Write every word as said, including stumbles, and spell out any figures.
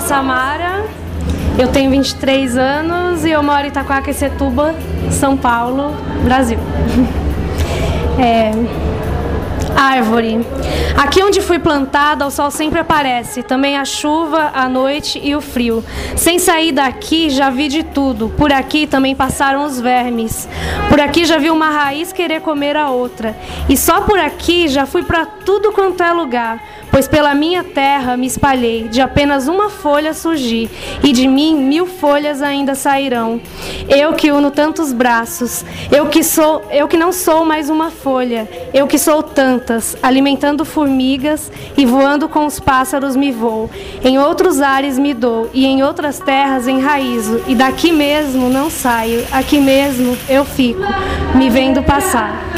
Samara, eu tenho vinte e três anos e eu moro em Itaquaquecetuba, São Paulo, Brasil. É... Árvore. Aqui onde fui plantada, o sol sempre aparece, também a chuva, a noite e o frio. Sem sair daqui, já vi de tudo. Por aqui também passaram os vermes. Por aqui já vi uma raiz querer comer a outra. E só por aqui já fui para tudo quanto é lugar. Pois pela minha terra me espalhei, de apenas uma folha surgi, e de mim mil folhas ainda sairão. Eu que uno tantos braços, eu que sou, eu que não sou mais uma folha, eu que sou tantas, alimentando formigas e voando com os pássaros me vou. Em outros ares me dou, e em outras terras enraizo, e daqui mesmo não saio, aqui mesmo eu fico, me vendo passar.